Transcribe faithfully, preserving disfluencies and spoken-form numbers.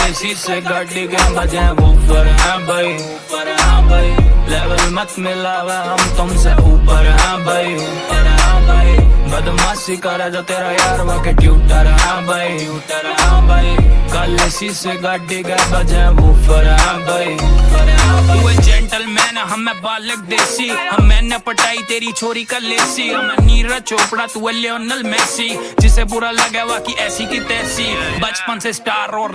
शीशे गाड़ी के बजे ऊपर हैं भाई, ऊपर हैं भाई। लेवल मत मिलावा हम तुमसे ऊपर हैं भाई, ऊपर हैं भाई। बदमाशी करे जो तेरा यार वाके ट्यूटर हैं भाई, ट्यूटर हैं भाई। कल शीशे गाड़ी के बजे ऊपर हैं भाई, ऊपर हैं भाई। तू जेंटलमैन हमें बालक देसी, हम मैंने पटाई तेरी छोरी का लेसी। हमें नीरज चोपड़ा तू लियोनल मेसी, जिसे बुरा लगे वा की ऐसी की तैसी। बचपन से स्टार और